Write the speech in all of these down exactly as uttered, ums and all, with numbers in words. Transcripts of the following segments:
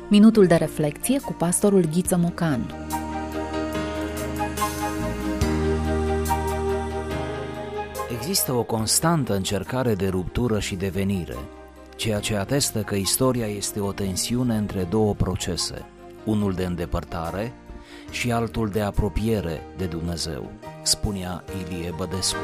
Minutul de reflecție cu pastorul Ghiță Mocanu. Există o constantă încercare de ruptură și devenire, ceea ce atestă că istoria este o tensiune între două procese, unul de îndepărtare și altul de apropiere de Dumnezeu, spunea Ilie Bădescu.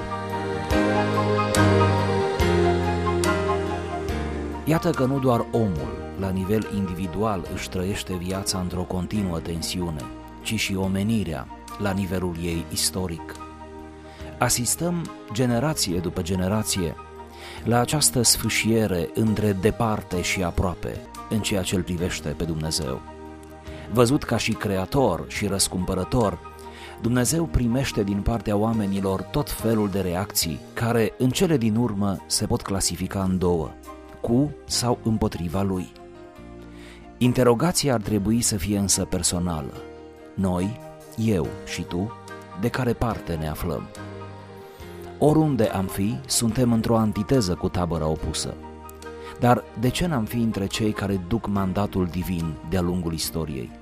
Iată că nu doar omul, la nivel individual, își trăiește viața într-o continuă tensiune, ci și omenirea, la nivelul ei istoric. Asistăm, generație după generație, la această sfâșiere între departe și aproape, în ceea ce îl privește pe Dumnezeu. Văzut ca și creator și răscumpărător, Dumnezeu primește din partea oamenilor tot felul de reacții, care în cele din urmă se pot clasifica în două, cu sau împotriva Lui. Interogația ar trebui să fie însă personală. Noi, eu și tu, de care parte ne aflăm? Oriunde am fi, suntem într-o antiteză cu tabăra opusă. Dar de ce n-am fi între cei care duc mandatul divin de-a lungul istoriei?